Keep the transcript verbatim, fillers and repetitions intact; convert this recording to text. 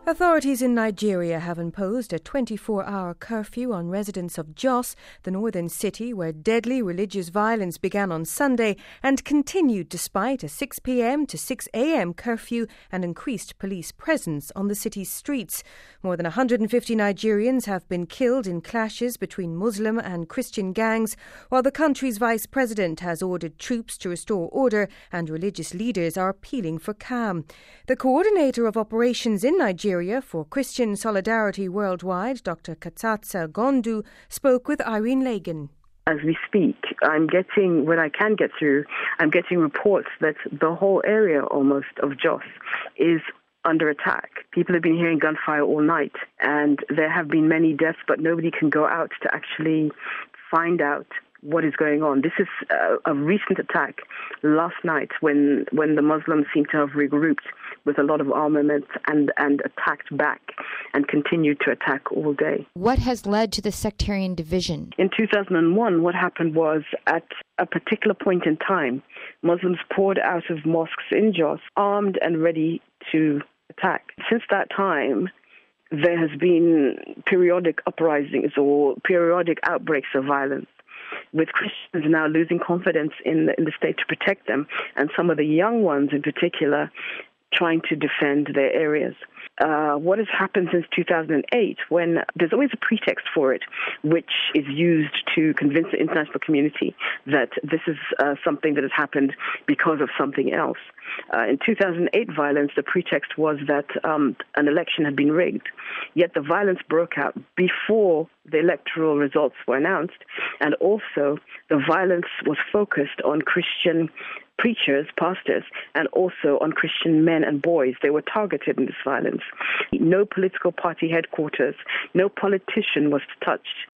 Authorities in Nigeria have imposed a twenty-four hour curfew on residents of Jos, the northern city where deadly religious violence began on Sunday and continued despite a six p.m. to six a.m. curfew and increased police presence on the city's streets. More than one hundred fifty Nigerians have been killed in clashes between Muslim and Christian gangs, while the country's vice president has ordered troops to restore order and religious leaders are appealing for calm. The coordinator of operations in Nigeria for Christian Solidarity Worldwide, Doctor Katsatsa Gondu, spoke with Irene Lagan. As we speak, I'm getting, when I can get through, I'm getting reports that the whole area almost of Jos is under attack. People have been hearing gunfire all night, and there have been many deaths, but nobody can go out to actually find out what is going on. This is a, a recent attack last night when when the Muslims seem to have regrouped with a lot of armaments and, and attacked back and continued to attack all day. What has led to the sectarian division? In two thousand one, what happened was at a particular point in time, Muslims poured out of mosques in Jos, armed and ready to attack. Since that time, there has been periodic uprisings or periodic outbreaks of violence, with Christians now losing confidence in the, in the state to protect them, and some of the young ones in particular trying to defend their areas. Uh, what has happened since two thousand eight, when there's always a pretext for it, which is used to convince the international community that this is uh, something that has happened because of something else. Uh, in two thousand eight violence, the pretext was that um, an election had been rigged, yet the violence broke out before the electoral results were announced, and also the violence was focused on Christian preachers, pastors, and also on Christian men and boys. They were targeted in this violence. No political party headquarters, no politician was touched.